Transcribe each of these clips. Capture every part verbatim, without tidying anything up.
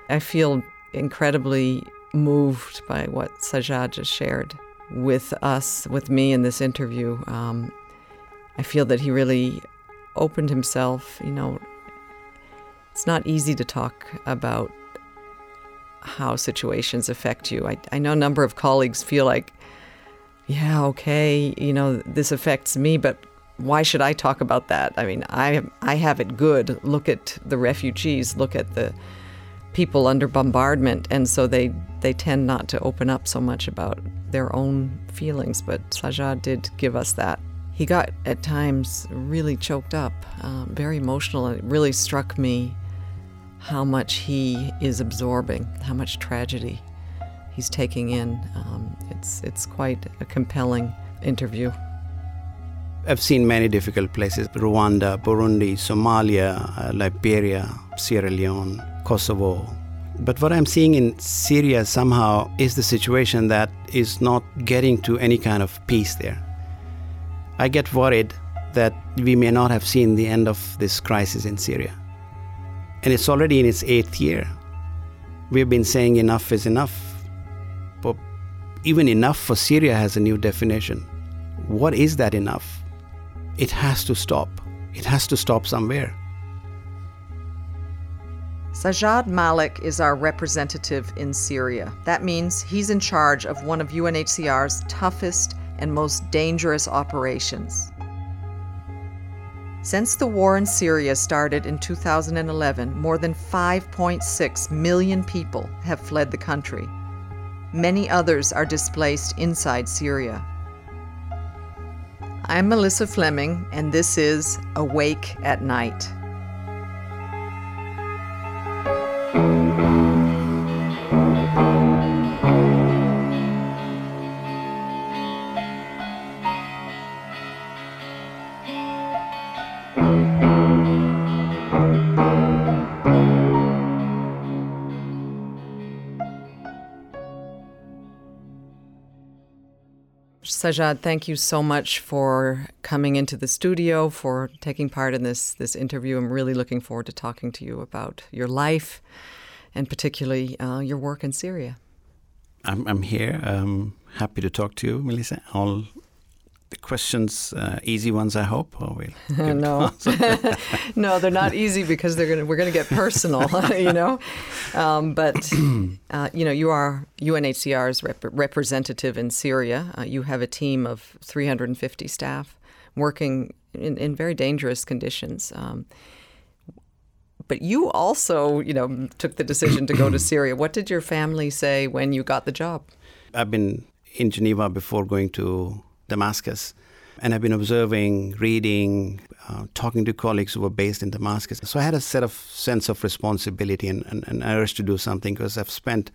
I feel incredibly moved by what Sajjad just shared with us, with me in this interview. Um, I feel that he really opened himself. You know, it's not easy to talk about how situations affect you. I, I know a number of colleagues feel like, yeah, okay, you know, this affects me, but why should I talk about that? I mean, I I have it good. Look at the refugees, look at the people under bombardment, and so they, they tend not to open up so much about their own feelings, but Sajjad did give us that. He got, at times, really choked up, uh, very emotional, and it really struck me how much he is absorbing, how much tragedy he's taking in. Um, it's, it's quite a compelling interview. I've seen many difficult places: Rwanda, Burundi, Somalia, uh, Liberia, Sierra Leone, Kosovo. But what I'm seeing in Syria somehow is the situation that is not getting to any kind of peace there. I get worried that we may not have seen the end of this crisis in Syria. And it's already in its eighth year. We've been saying enough is enough. But even enough for Syria has a new definition. What is that enough? It has to stop. It has to stop somewhere. Sajjad Malik is our representative in Syria. That means he's in charge of one of U N H C R's toughest and most dangerous operations. Since the war in Syria started in two thousand eleven, more than five point six million people have fled the country. Many others are displaced inside Syria. I'm Melissa Fleming, and this is Awake at Night. Sajjad, thank you so much for coming into the studio, for taking part in this this interview. I'm really looking forward to talking to you about your life and particularly uh, your work in Syria. I'm, I'm here. I'm happy to talk to you, Melissa. All the questions, uh, easy ones, I hope. Or we'll no, no, they're not easy because they're gonna we're gonna get personal, you know. Um, but uh, you know, you are U N H C R's rep- representative in Syria. Uh, you have a team of three hundred fifty staff working in, in very dangerous conditions. Um, but you also, you know, took the decision to go to Syria. What did your family say when you got the job? I've been in Geneva before going to Damascus, and I've been observing, reading, uh, talking to colleagues who were based in Damascus. So I had a set of sense of responsibility and, and, and urge to do something, because I've spent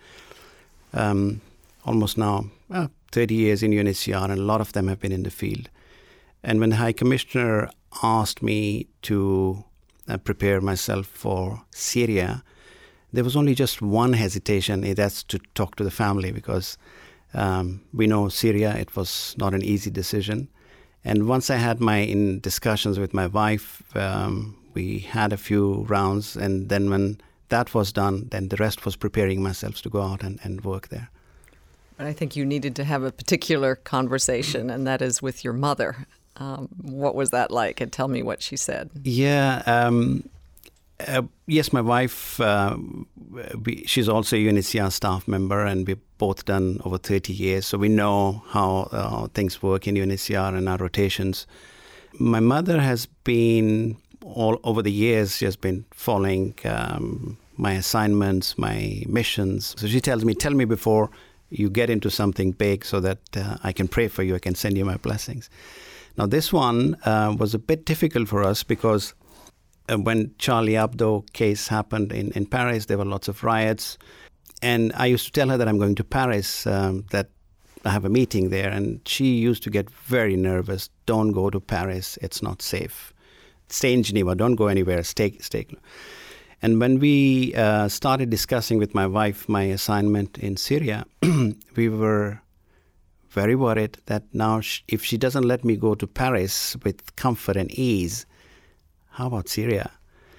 um, almost now uh, thirty years in U N H C R, and a lot of them have been in the field. And when the High Commissioner asked me to uh, prepare myself for Syria, there was only just one hesitation, and that's to talk to the family, because Um, we know Syria, it was not an easy decision. And once I had my in discussions with my wife, um, we had a few rounds. And then when that was done, then the rest was preparing myself to go out and, and work there. But I think you needed to have a particular conversation, and that is with your mother. Um, what was that like? And tell me what she said. Yeah. Um, Uh, yes, my wife, uh, we, she's also a U N H C R staff member, and we've both done over thirty years, so we know how uh, things work in U N H C R and our rotations. My mother has been, all over the years, she has been following um, my assignments, my missions. So she tells me, tell me before you get into something big so that uh, I can pray for you, I can send you my blessings. Now, this one uh, was a bit difficult for us because Uh, when Charlie Hebdo case happened in, in Paris, there were lots of riots. And I used to tell her that I'm going to Paris, um, that I have a meeting there. And she used to get very nervous. Don't go to Paris. It's not safe. Stay in Geneva. Don't go anywhere. Stay. stay. And when we uh, started discussing with my wife my assignment in Syria, we were very worried that now sh- if she doesn't let me go to Paris with comfort and ease, how about Syria?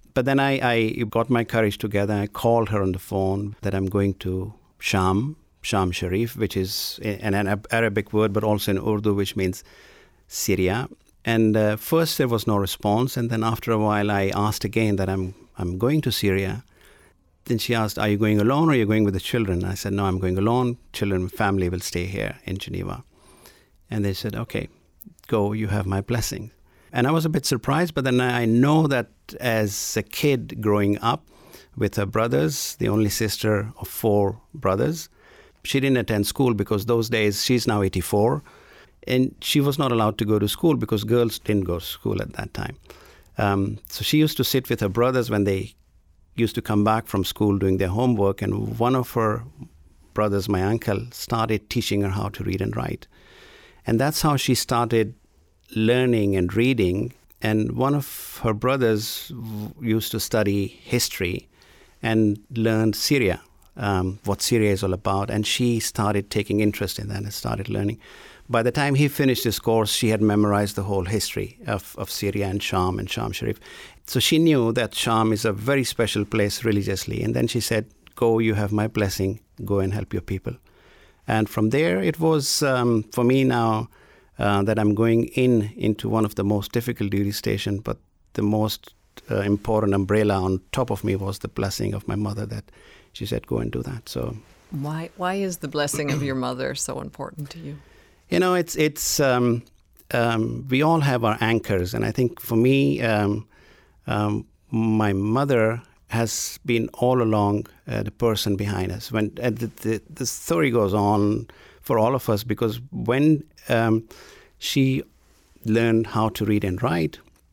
but then I, I got my courage together. I called her on the phone that I'm going to Sham, Sham Sharif, which is an, an Arabic word, but also in Urdu, which means Syria. And uh, first there was no response, and then after a while I asked again that I'm I'm going to Syria. Then she asked, are you going alone or are you going with the children? I said, no, I'm going alone. Children and family will stay here in Geneva. And they said, okay, go, you have my blessing. And I was a bit surprised, but then I know that as a kid growing up with her brothers, the only sister of four brothers, she didn't attend school because those days, she's now eighty-four, and she was not allowed to go to school because girls didn't go to school at that time. Um, so she used to sit with her brothers when they used to come back from school doing their homework, and one of her brothers, my uncle, started teaching her how to read and write. And that's how she started learning and reading. And one of her brothers used to study history and learned Syria, um, what Syria is all about. And she started taking interest in that and started learning. By the time he finished his course, she had memorized the whole history of, of Syria and Sham and Sham Sharif. So she knew that Sham is a very special place religiously. And then she said, go, you have my blessing, go and help your people. And from there, it was um, for me now uh, that I'm going in into one of the most difficult duty stations, but the most uh, important umbrella on top of me was the blessing of my mother that she said, go and do that. So why why is the blessing of your mother so important to you? You know, it's it's um, um, we all have our anchors, and I think for me, um, um, my mother has been all along uh, the person behind us. When uh, the, the the story goes on for all of us, because when um, she learned how to read and write,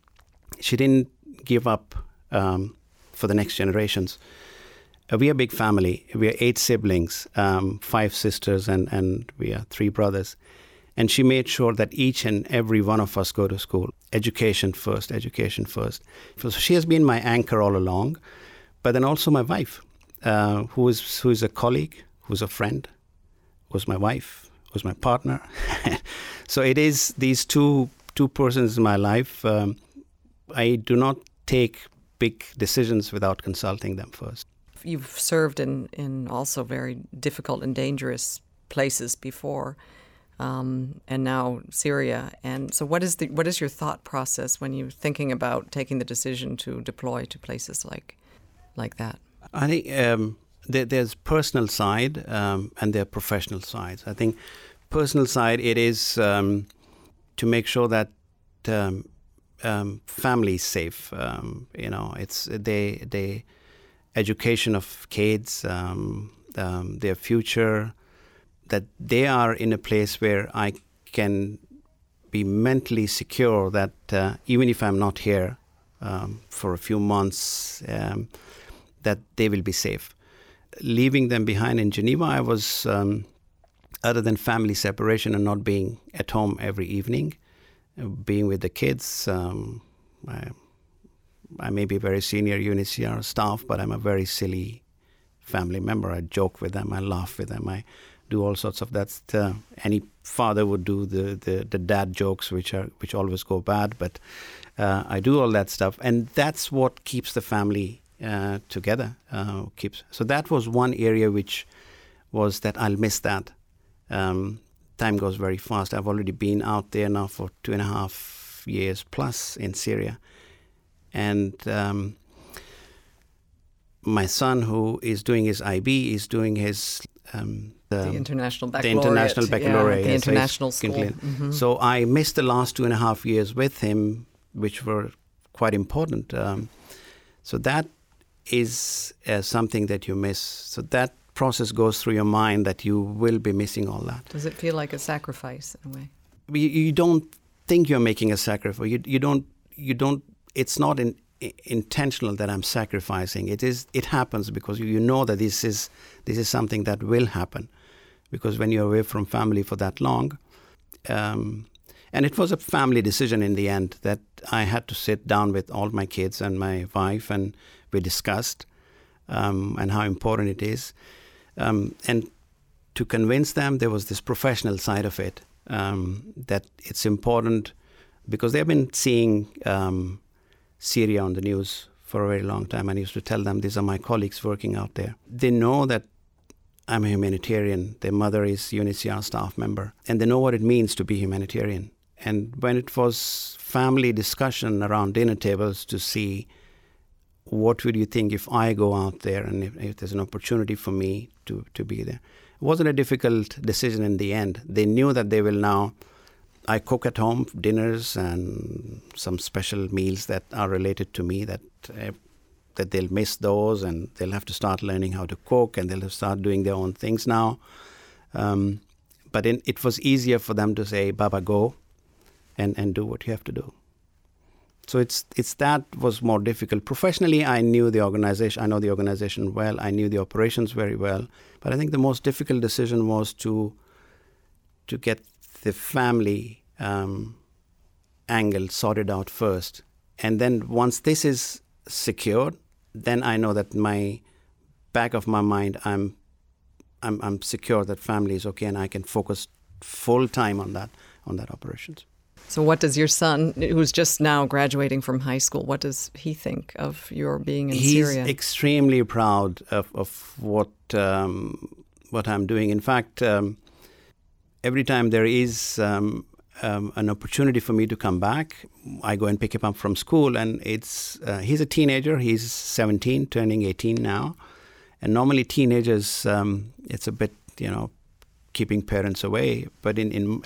she didn't give up um, for the next generations. Uh, we are a big family. We are eight siblings, um, five sisters, and and we are three brothers. And she made sure that each and every one of us go to school. Education first, education first. So she has been my anchor all along, but then also my wife, uh, who is who is a colleague, who's a friend, who's my wife, who's my partner. So it is these two two persons in my life. Um, I do not take big decisions without consulting them first. You've served in, in also very difficult and dangerous places before. Um, and now Syria. And so what is the what is your thought process when you're thinking about taking the decision to deploy to places like like that? I think um, there, there's personal side um, and there are professional sides. I think personal side, it is um, to make sure that um, um, family is safe. Um, you know, it's they they education of kids, um, um, their future, that they are in a place where I can be mentally secure that uh, even if I'm not here um, for a few months, um, that they will be safe. Leaving them behind in Geneva, I was, um, other than family separation and not being at home every evening, uh, being with the kids, um, I, I may be very senior U N H C R staff, but I'm a very silly family member. I joke with them, I laugh with them, I do all sorts of that. Uh, any father would do the, the, the dad jokes, which are which always go bad. But uh, I do all that stuff, and that's what keeps the family uh, together. Uh, keeps so that was one area which was that I'll miss that. Um, time goes very fast. I've already been out there now for two and a half years plus in Syria, and um, my son, who is doing his I B, is doing his Um, the, the international baccalaureate. The international baccalaureate. Yeah, the yes, international so school. Mm-hmm. So I missed the last two and a half years with him, which were quite important. Um, so that is uh, something that you miss. So that process goes through your mind that you will be missing all that. Does it feel like a sacrifice in a way? You, you don't think you're making a sacrifice. You, you don't. You don't. It's not in. intentional that I'm sacrificing. It is. It happens because you know that this is this is something that will happen, because when you're away from family for that long, um, and it was a family decision in the end that I had to sit down with all my kids and my wife, and we discussed um, and how important it is, um, and to convince them there was this professional side of it, um, that it's important because they've been seeing Um, Syria on the news for a very long time. And I used to tell them, these are my colleagues working out there. They know that I'm a humanitarian. Their mother is U N H C R staff member, and they know what it means to be humanitarian. And when it was family discussion around dinner tables to see what would you think if I go out there and if, if there's an opportunity for me to, to be there. It wasn't a difficult decision in the end. They knew that they will now, I cook at home dinners and some special meals that are related to me, that uh, that they'll miss those and they'll have to start learning how to cook and they'll have to start doing their own things now. Um, but in, it was easier for them to say, Baba, go and, and do what you have to do. So it's it's that was more difficult. Professionally, I knew the organization. I know the organization well. I knew the operations very well. But I think the most difficult decision was to to get the family um, angle sorted out first. And then once this is secured, then I know that my back of my mind, I'm I'm I'm secure that family is okay, and I can focus full time on that on that operations. So what does your son, who's just now graduating from high school, what does he think of your being in He's Syria? He's extremely proud of, of what um, what I'm doing. In fact, um, every time there is um, um, an opportunity for me to come back, I go and pick him up from school. And it's uh, he's a teenager. He's seventeen, turning eighteen now. And normally teenagers, um, it's a bit, you know, keeping parents away. But in in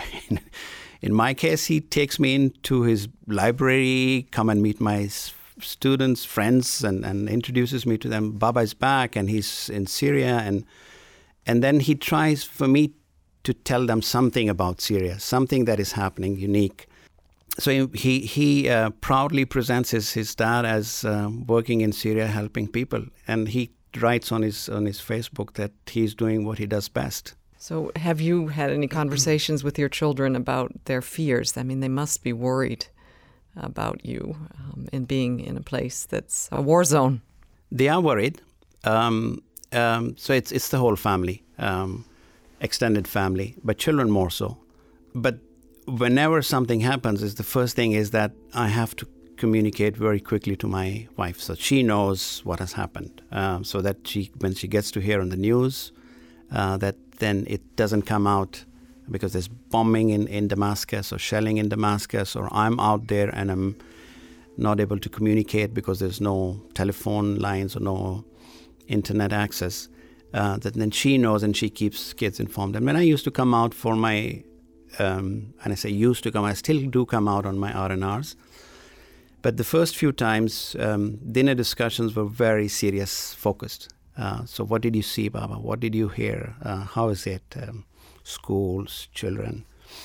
In my case, he takes me into his library, come and meet my students, friends, and, and introduces me to them. Baba is back, and he's in Syria. And and then he tries for me to tell them something about Syria, something that is happening, unique. So he he uh, proudly presents his, his dad as uh, working in Syria, helping people. And he writes on his on his Facebook that he's doing what he does best. So have you had any conversations with your children about their fears? I mean, they must be worried about you um, in being in a place that's a war zone. They are worried. Um, um, so it's it's the whole family, um, extended family, but children more so. But whenever something happens, is the first thing is that I have to communicate very quickly to my wife so she knows what has happened, um, so that she, when she gets to hear on the news, uh, that then it doesn't come out because there's bombing in, in Damascus or shelling in Damascus, or I'm out there and I'm not able to communicate because there's no telephone lines or no internet access, uh, that then she knows and she keeps kids informed. And when I used to come out for my, um, and I say used to come, I still do come out on my R and Rs. But the first few times, um, dinner discussions were very serious, focused. Uh, so what did you see, Baba? What did you hear? Uh, how is it? Um, schools, children.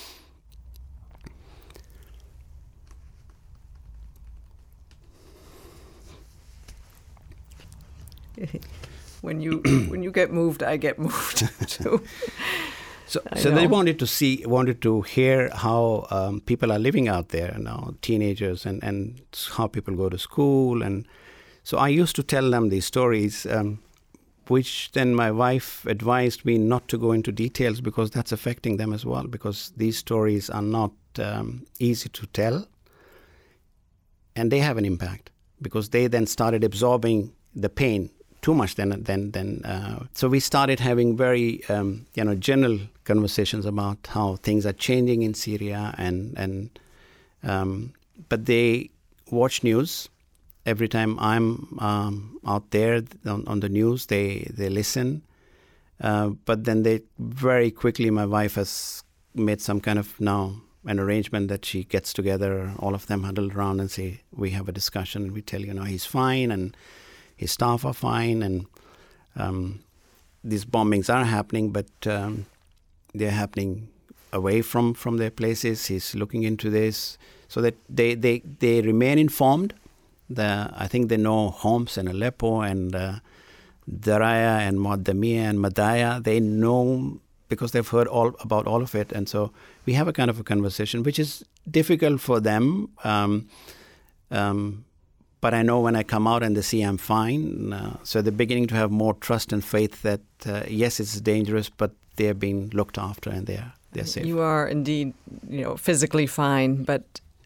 When you when you get moved, I get moved too. So, so they wanted to see, wanted to hear how um, people are living out there, you know, teenagers, and, and how people go to school. And so I used to tell them these stories, um, which then my wife advised me not to go into details because that's affecting them as well, because these stories are not um, easy to tell. And they have an impact because they then started absorbing the pain too much then then then uh, so we started having very um, you know general conversations about how things are changing in Syria, and and um, but they watch news every time I'm um, out there on, on the news. They they listen, uh, but then they very quickly, my wife has made some kind of now an arrangement that she gets together, all of them huddled around and say, we have a discussion. We tell you, know he's fine and his staff are fine, and um, these bombings are happening, but um, they're happening away from, from their places. He's looking into this so that they, they, they remain informed. The, I think they know Homs and Aleppo and uh, Daraya and Muaddamia and Madaya. They know because they've heard all about all of it. And so we have a kind of a conversation, which is difficult for them. Um, um, But I know when I come out and they see I'm fine, uh, so they're beginning to have more trust and faith that, uh, yes, it's dangerous, but they're being looked after and they're, they're safe. You are indeed, you know, physically fine, but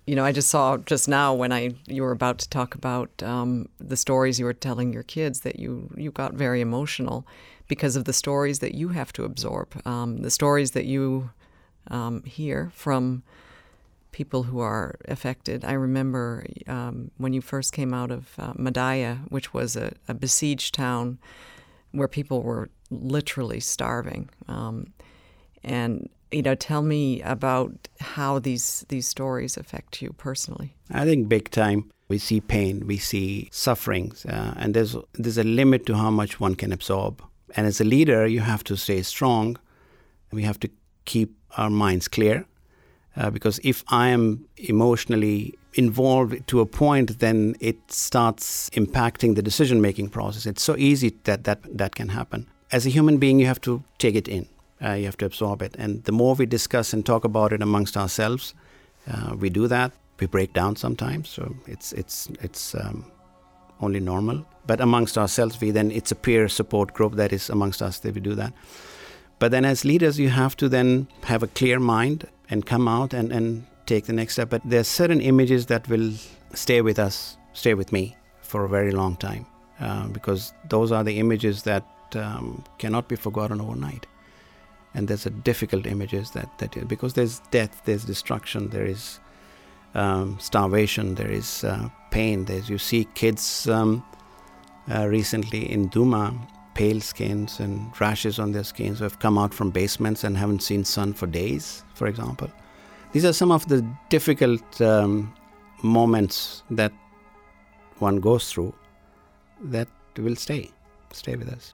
You know, I just saw just now when I you were about to talk about um, the stories you were telling your kids that you, you got very emotional because of the stories that you have to absorb, um, the stories that you um, hear from people who are affected. I remember um, when you first came out of uh, Madaya, which was a, a besieged town where people were literally starving. Um, and, you know, tell me about how these these stories affect you personally. I think big time. We see pain, we see sufferings, uh, and there's there's a limit to how much one can absorb. And as a leader, you have to stay strong. We have to keep our minds clear, uh, because if I am emotionally involved to a point, then it starts impacting the decision-making process. It's so easy that that, that can happen. As a human being, you have to take it in. Uh, you have to absorb it. And the more we discuss and talk about it amongst ourselves, uh, we do that. We break down sometimes, so it's it's it's um, only normal. But amongst ourselves, we then it's a peer support group that is amongst us that we do that. But then as leaders, you have to then have a clear mind and come out and, and take the next step. But there are certain images that will stay with us, stay with me for a very long time, uh, because those are the images that um, cannot be forgotten overnight. And there's a difficult images that, that because there's death, there's destruction, there is um, starvation, there is uh, pain. There's you see kids um, uh, recently in Duma, pale skins and rashes on their skins who have come out from basements and haven't seen sun for days, for example. These are some of the difficult um, moments that one goes through that will stay, stay with us.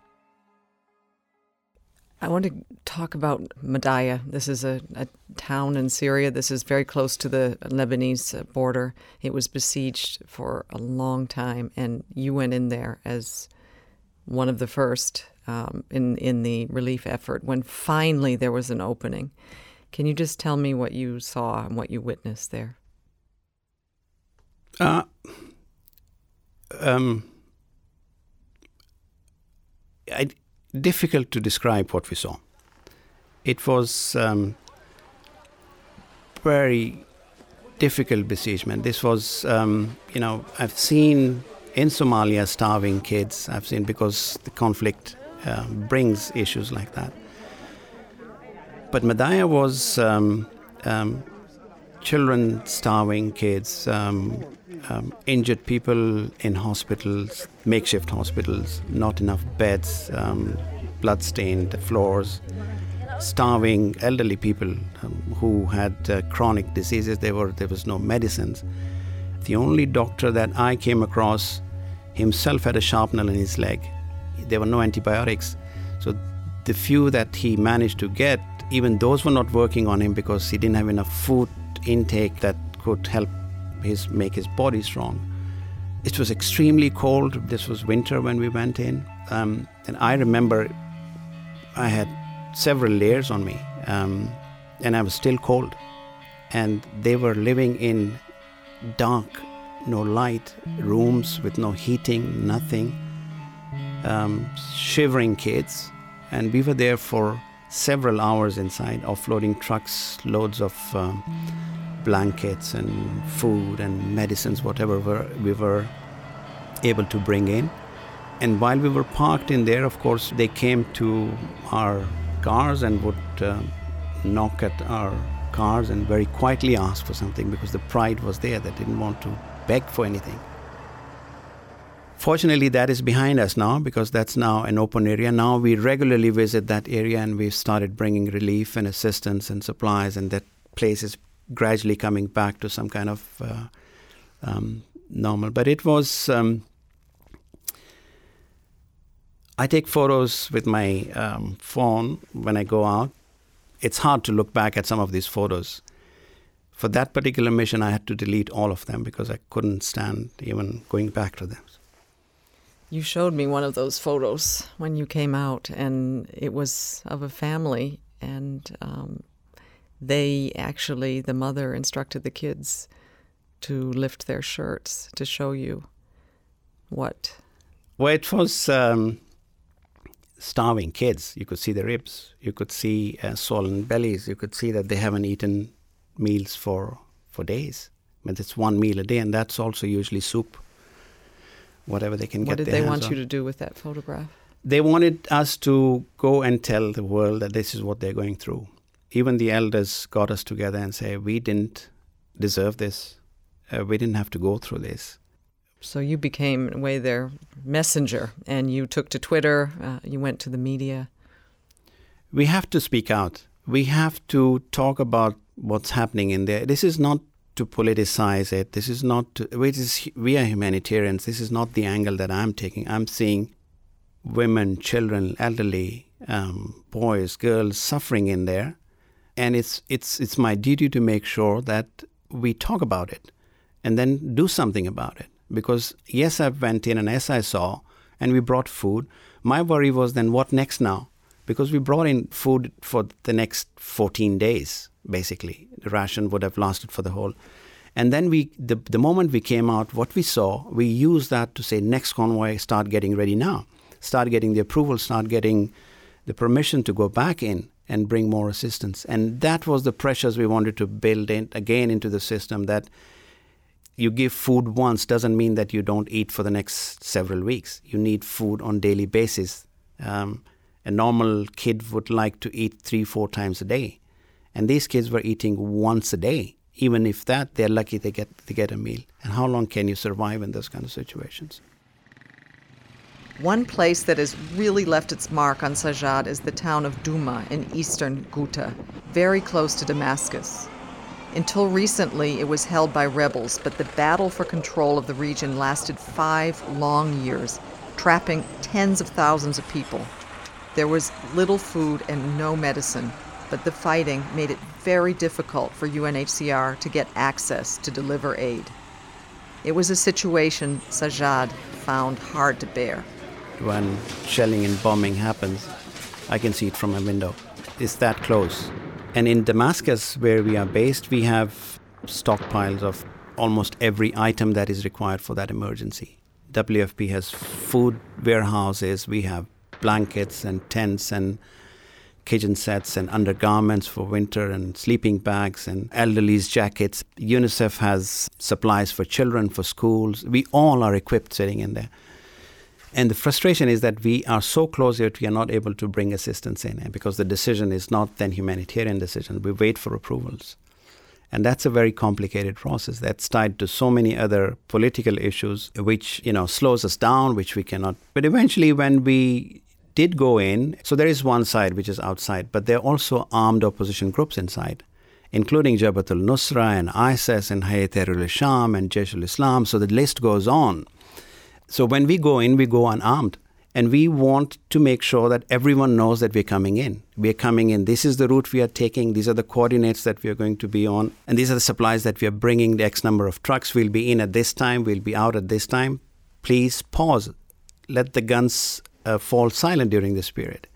I want to talk about Madaya. This is a, a town in Syria. This is very close to the Lebanese border. It was besieged for a long time, and you went in there as one of the first um, in, in the relief effort when finally there was an opening. Can you just tell me what you saw and what you witnessed there? Uh, um, I... difficult to describe what we saw. It was um, very difficult besiegement. This was, um, you know, I've seen in Somalia starving kids. I've seen because the conflict uh, brings issues like that. But Madaya was um, um, children starving, kids, um, um, injured people in hospitals, makeshift hospitals, not enough beds, um, blood-stained floors, starving elderly people um, who had uh, chronic diseases. There were there was no medicines. The only doctor that I came across himself had a shrapnel in his leg. There were no antibiotics. So the few that he managed to get, even those were not working on him because he didn't have enough food intake that could help his make his body strong. It was extremely cold. This was winter when we went in. Um, and I remember I had several layers on me, um, and I was still cold. And they were living in dark, no light rooms with no heating, nothing, um, shivering kids. And we were there for several hours inside, offloading trucks, loads of um, blankets and food and medicines, whatever were, we were able to bring in. And while we were parked in there, of course, they came to our cars and would uh, knock at our cars and very quietly ask for something because the pride was there. They didn't want to beg for anything. Fortunately, that is behind us now because that's now an open area. Now we regularly visit that area and we've started bringing relief and assistance and supplies, and that place is gradually coming back to some kind of uh, um, normal. But it was... Um, I take photos with my um, phone when I go out. It's hard to look back at some of these photos. For that particular mission, I had to delete all of them because I couldn't stand even going back to them. You showed me one of those photos when you came out, and it was of a family, and um, they actually, the mother instructed the kids to lift their shirts to show you what? Well, it was um, starving kids. You could see the ribs. You could see uh, swollen bellies. You could see that they haven't eaten meals for, for days. But it's one meal a day, and that's also usually soup, whatever they can What get did their they hands want on. you to do with that photograph? They wanted us to go and tell the world that this is what they're going through. Even the elders got us together and say, we didn't deserve this. Uh, we didn't have to go through this. So you became, in a way, their messenger, and you took to Twitter, uh, you went to the media. We have to speak out. We have to talk about what's happening in there. This is not to politicize it. This is not to, it is, we are humanitarians. This is not the angle that I'm taking. I'm seeing women, children, elderly, um, boys, girls suffering in there. And it's it's it's my duty to make sure that we talk about it and then do something about it. Because yes, I went in and yes, I saw, and we brought food. My worry was then what next now? Because we brought in food for the next fourteen days, basically. The ration would have lasted for the whole. And then we, the, the moment we came out, what we saw, we used that to say, next convoy, start getting ready now. Start getting the approval, start getting the permission to go back in and bring more assistance. And that was the pressures we wanted to build in again into the system, that you give food once doesn't mean that you don't eat for the next several weeks. You need food on daily basis. Um, a normal kid would like to eat three, four times a day. And these kids were eating once a day. Even if that, they're lucky they get, they get a meal. And how long can you survive in those kind of situations? One place that has really left its mark on Sajjad is the town of Douma in eastern Ghouta, very close to Damascus. Until recently, it was held by rebels, but the battle for control of the region lasted five long years, trapping tens of thousands of people. There was little food and no medicine, but the fighting made it very difficult for U N H C R to get access to deliver aid. It was a situation Sajjad found hard to bear. When shelling and bombing happens, I can see it from my window. It's that close. And in Damascus, where we are based, we have stockpiles of almost every item that is required for that emergency. W F P has food warehouses. We have blankets and tents and kitchen sets and undergarments for winter and sleeping bags and elderly's jackets. UNICEF has supplies for children, for schools. We all are equipped sitting in there. And the frustration is that we are so close that we are not able to bring assistance in, because the decision is not then humanitarian decision. We wait for approvals. And that's a very complicated process that's tied to so many other political issues, which, you know, slows us down, which we cannot. But eventually when we did go in, so there is one side which is outside, but there are also armed opposition groups inside, including Jabhat al-Nusra and ISIS and Hayat Tahrir al-Sham and Jaish al-Islam. So the list goes on. So when we go in, we go unarmed. And we want to make sure that everyone knows that we're coming in. We're coming in. This is the route we are taking. These are the coordinates that we are going to be on. And these are the supplies that we are bringing, the X number of trucks. We'll be in at this time. We'll be out at this time. Please pause. Let the guns uh, fall silent during this period.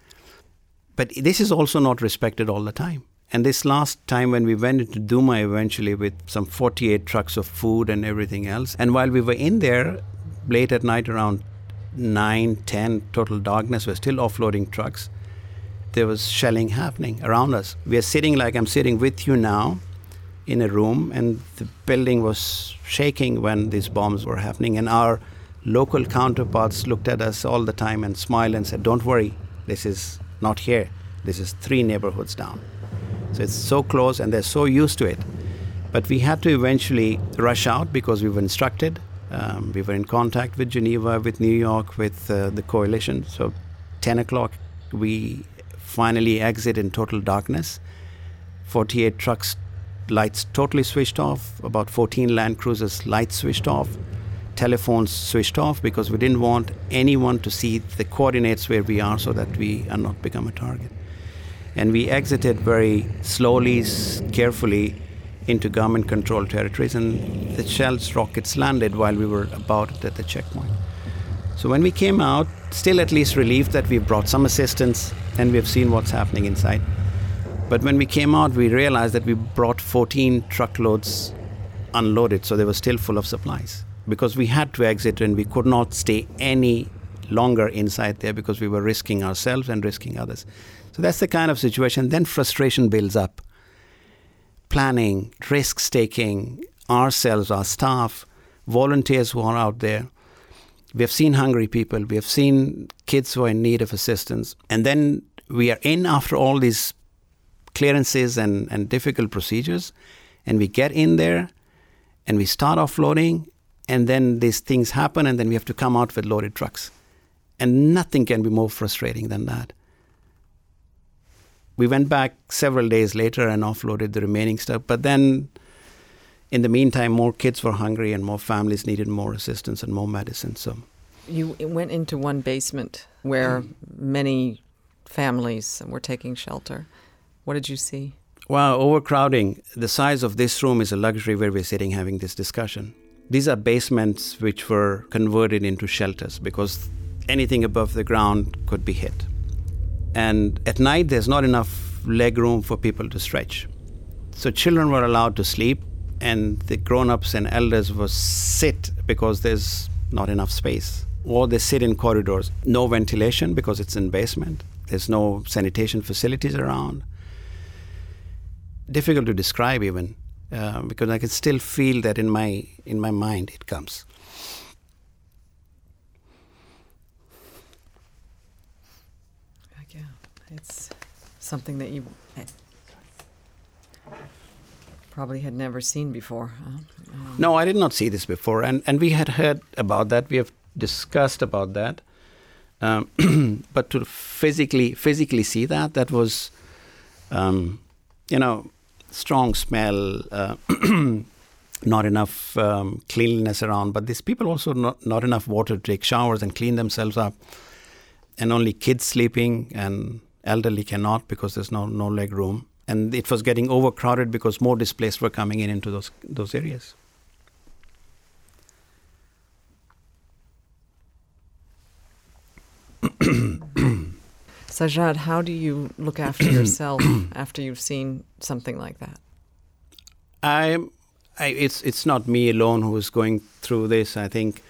But this is also not respected all the time. And this last time when we went into Douma eventually with some forty-eight trucks of food and everything else, and while we were in there, late at night around nine, ten, total darkness, we're still offloading trucks. There was shelling happening around us. We are sitting like I'm sitting with you now in a room, and the building was shaking when these bombs were happening. And our local counterparts looked at us all the time and smiled and said, don't worry, this is not here. This is three neighborhoods down. So it's so close and they're so used to it. But we had to eventually rush out because we were instructed. Um, we were in contact with Geneva, with New York, with uh, the coalition. So ten o'clock, we finally exit in total darkness. forty-eight trucks, lights totally switched off. About fourteen Land Cruisers, lights switched off. Telephones switched off because we didn't want anyone to see the coordinates where we are so that we are not become a target. And we exited very slowly, carefully, into government-controlled territories, and the shells, rockets landed while we were about it at the checkpoint. So when we came out, still at least relieved that we've brought some assistance and we've seen what's happening inside. But when we came out, we realized that we brought fourteen truckloads unloaded, so they were still full of supplies. Because we had to exit and we could not stay any longer inside there because we were risking ourselves and risking others. So that's the kind of situation. Then frustration builds up. Planning, risk-taking, ourselves, our staff, volunteers who are out there. We have seen hungry people. We have seen kids who are in need of assistance. And then we are in after all these clearances and, and difficult procedures. And we get in there and we start offloading. And then these things happen. And then we have to come out with loaded trucks. And nothing can be more frustrating than that. We went back several days later and offloaded the remaining stuff. But then in the meantime, more kids were hungry and more families needed more assistance and more medicine. So you went into one basement where many families were taking shelter. What did you see? Wow, overcrowding. The size of this room is a luxury where we're sitting having this discussion. These are basements which were converted into shelters because anything above the ground could be hit. And at night, there's not enough leg room for people to stretch. So children were allowed to sleep, and the grown-ups and elders will sit because there's not enough space. Or they sit in corridors. No ventilation because it's in basement. There's no sanitation facilities around. Difficult to describe even, uh, because I can still feel that in my in my mind it comes. Yeah, it's something that you probably had never seen before. Huh? Um, no, I did not see this before, and and we had heard about that. We have discussed about that, um, but to physically physically see that, that was, um, you know, strong smell, uh, not enough um, cleanliness around. But these people also not not enough water to take showers and clean themselves up, and only kids sleeping, and elderly cannot because there's no no leg room. And it was getting overcrowded because more displaced were coming in into those those areas. Sajjad, how do you look after yourself after you've seen something like that? I, I, it's it's not me alone who is going through this. I think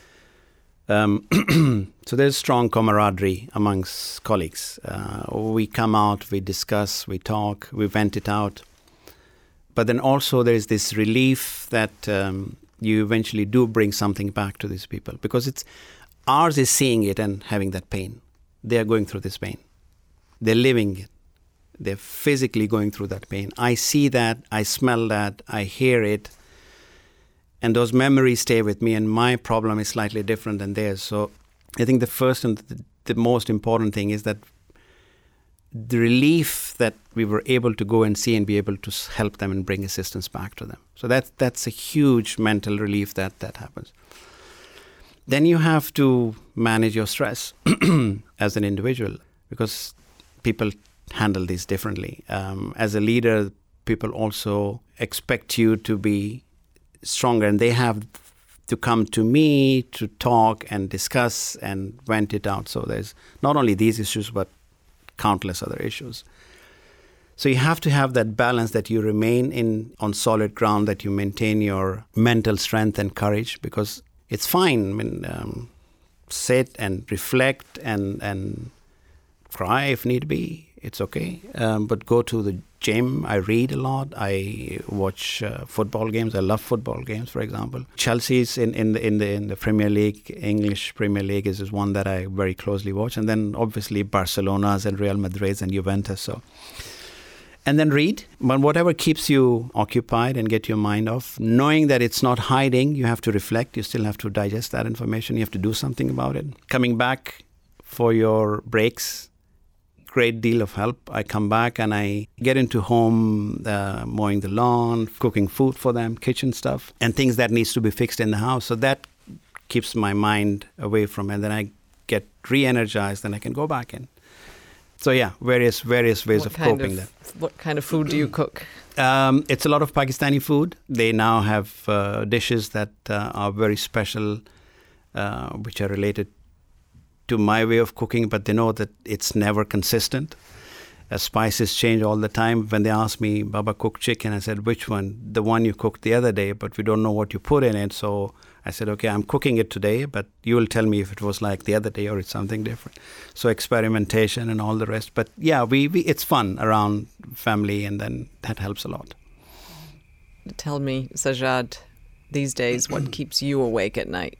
um, so. There's strong camaraderie amongst colleagues. Uh, we come out, we discuss, we talk, we vent it out. But then also there is this relief that um, you eventually do bring something back to these people, because it's ours is seeing it and having that pain. They are going through this pain. They're living it. They're physically going through that pain. I see that, I smell that, I hear it, and those memories stay with me, and my problem is slightly different than theirs. So I think the first and the, the most important thing is that the relief that we were able to go and see and be able to help them and bring assistance back to them. So that's, that's a huge mental relief that that happens. Then you have to manage your stress as an individual, because people handle this differently. Um, as a leader, people also expect you to be stronger, and they have to come to me to talk and discuss and vent it out. So there's not only these issues, but countless other issues. So you have to have that balance, that you remain in on solid ground, that you maintain your mental strength and courage, because it's fine. I mean, um, sit and reflect and and cry if need be. It's okay. Um, but go to the gym. I read a lot. I watch uh, football games. I love football games, for example. Chelsea's in, in the in the in the Premier League, English Premier League is, is one that I very closely watch. And then obviously Barcelona's and Real Madrid's and Juventus. So. And then read, but whatever keeps you occupied and get your mind off, knowing that it's not hiding, you have to reflect, you still have to digest that information, you have to do something about it. Coming back for your breaks, great deal of help. I come back and I get into home, uh, mowing the lawn, cooking food for them, kitchen stuff, and things that needs to be fixed in the house. So that keeps my mind away from it. And then I get re-energized and I can go back in. So yeah, various various ways what of kind coping of, that. What kind of food do you cook? Um, it's a lot of Pakistani food. They now have uh, dishes that uh, are very special, uh, which are related to my way of cooking, but they know that it's never consistent. Uh, spices change all the time. When they ask me, Baba, cook chicken, I said, which one? The one you cooked the other day, but we don't know what you put in it. So I said, okay, I'm cooking it today, but you will tell me if it was like the other day or it's something different. So experimentation and all the rest. But yeah, we, we it's fun around family, and then that helps a lot. Tell me, Sajjad, these days, what keeps you awake at night?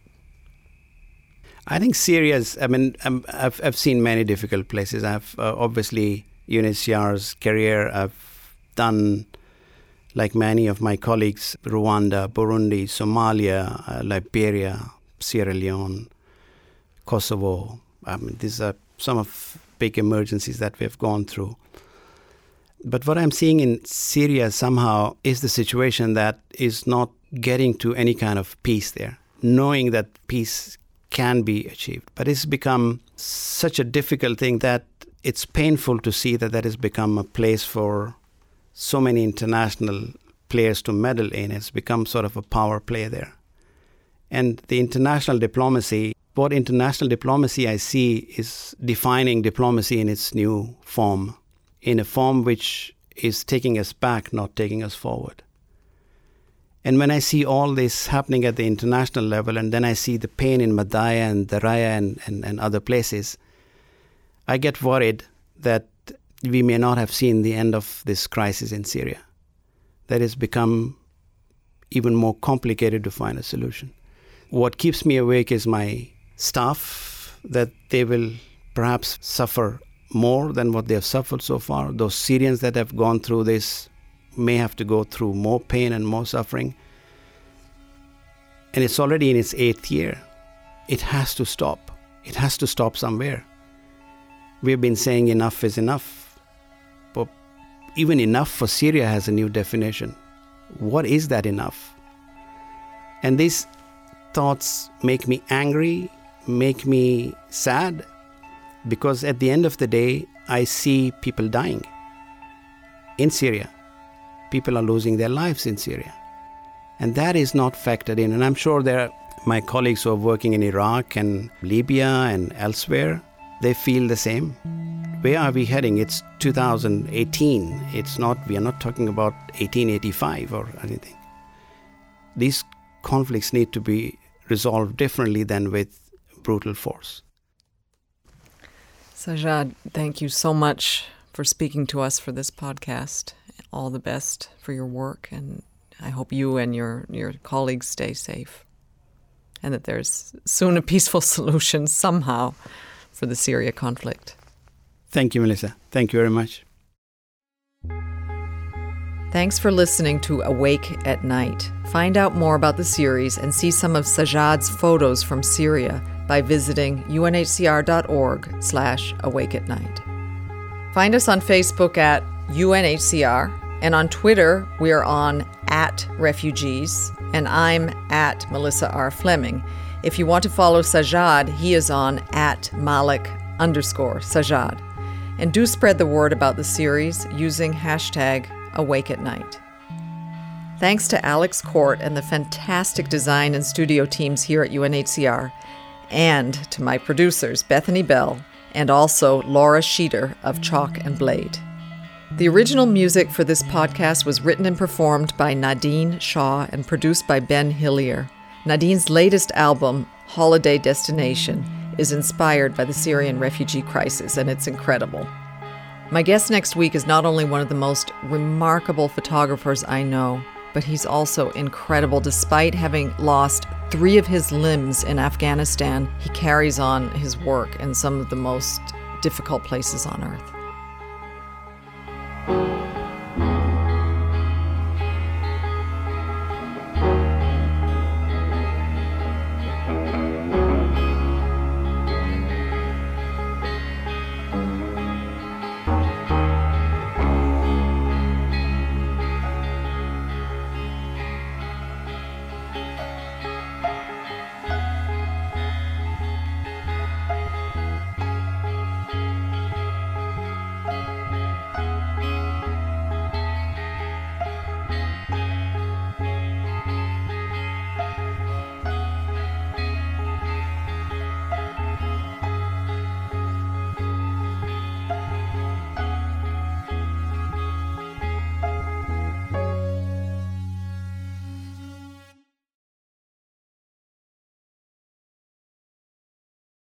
I think Syria's, I mean, um, I've, I've seen many difficult places. I've uh, obviously, U N H C R's career, I've done, like many of my colleagues, Rwanda, Burundi, Somalia, uh, Liberia, Sierra Leone, Kosovo. I mean, these are some of big emergencies that we've gone through. But what I'm seeing in Syria somehow is the situation that is not getting to any kind of peace there, knowing that peace can be achieved. But it's become such a difficult thing that it's painful to see that that has become a place for so many international players to meddle in. It's become sort of a power play there. And the international diplomacy, what international diplomacy I see is defining diplomacy in its new form, in a form which is taking us back, not taking us forward. And when I see all this happening at the international level, and then I see the pain in Madaya and Daraya and, and, and other places, I get worried that we may not have seen the end of this crisis in Syria. That has become even more complicated to find a solution. What keeps me awake is my staff, that they will perhaps suffer more than what they have suffered so far. Those Syrians that have gone through this may have to go through more pain and more suffering. And it's already in its eighth year. It has to stop. It has to stop somewhere. We've been saying enough is enough. But even enough for Syria has a new definition. What is that enough? And these thoughts make me angry, make me sad, because at the end of the day, I see people dying in Syria. People are losing their lives in Syria. And that is not factored in. And I'm sure there are my colleagues who are working in Iraq and Libya and elsewhere, they feel the same. Where are we heading? It's two thousand eighteen. It's not, we are not talking about eighteen eighty-five or anything. These conflicts need to be resolved differently than with brutal force. Sajjad, thank you so much for speaking to us for this podcast. All the best for your work, and I hope you and your, your colleagues stay safe, and that there's soon a peaceful solution somehow for the Syria conflict. Thank you, Melissa. Thank you very much. Thanks for listening to Awake at Night. Find out more about the series and see some of Sajjad's photos from Syria by visiting unhcr.org slash awake at night. Find us on Facebook at U N H C R, and on Twitter we are on at refugees, and I'm at Melissa R. Fleming. If you want to follow Sajjad, he is on at Malik underscore Sajjad. And do spread the word about the series using hashtag Awake at Night. Thanks to Alex Court and the fantastic design and studio teams here at U N H C R, and to my producers, Bethany Bell, and also Laura Sheeter of Chalk and Blade. The original music for this podcast was written and performed by Nadine Shaw and produced by Ben Hillier. Nadine's latest album, Holiday Destination, is inspired by the Syrian refugee crisis, and it's incredible. My guest next week is not only one of the most remarkable photographers I know, but he's also incredible. Despite having lost three of his limbs in Afghanistan, he carries on his work in some of the most difficult places on earth.